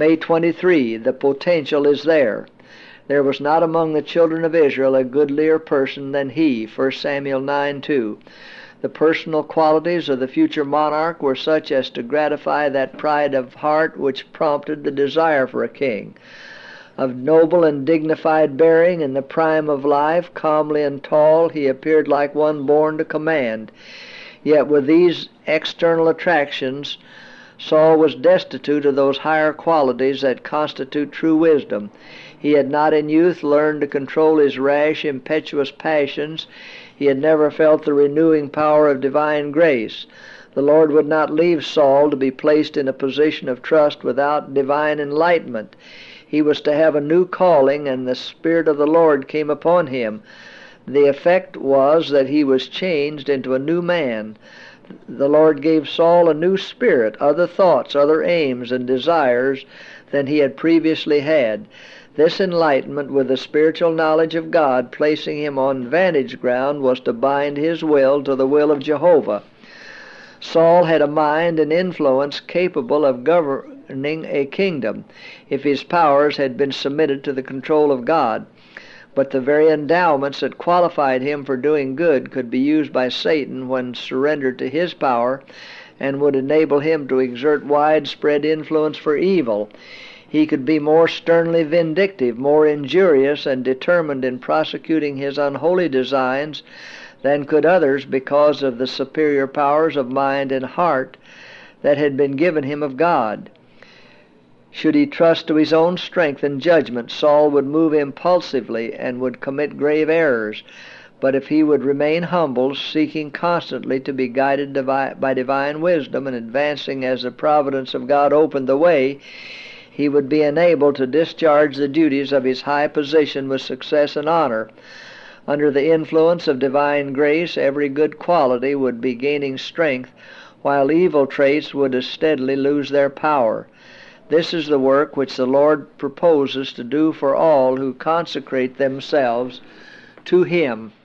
May 23, the potential is there. There was not among the children of Israel a goodlier person than he, 1 Samuel 9:2. The personal qualities of the future monarch were such as to gratify that pride of heart which prompted the desire for a king. Of noble and dignified bearing, in the prime of life, comely and tall, he appeared like one born to command. Yet with these external attractions, Saul was destitute of those higher qualities that constitute true wisdom. He had not in youth learned to control his rash, impetuous passions. He had never felt the renewing power of divine grace. The Lord would not leave Saul to be placed in a position of trust without divine enlightenment. He was to have a new calling, and the Spirit of the Lord came upon him. The effect was that he was changed into a new man. The Lord gave Saul a new spirit, other thoughts, other aims and desires than he had previously had. This enlightenment with the spiritual knowledge of God, placing him on vantage ground, was to bind his will to the will of Jehovah. Saul had a mind and influence capable of governing a kingdom, if his powers had been submitted to the control of God. But the very endowments that qualified him for doing good could be used by Satan when surrendered to his power, and would enable him to exert widespread influence for evil. He could be more sternly vindictive, more injurious, and determined in prosecuting his unholy designs than could others, because of the superior powers of mind and heart that had been given him of God. Should he trust to his own strength and judgment, Saul would move impulsively and would commit grave errors. But if he would remain humble, seeking constantly to be guided by divine wisdom, and advancing as the providence of God opened the way, he would be enabled to discharge the duties of his high position with success and honor. Under the influence of divine grace, every good quality would be gaining strength, while evil traits would as steadily lose their power. This is the work which the Lord proposes to do for all who consecrate themselves to Him.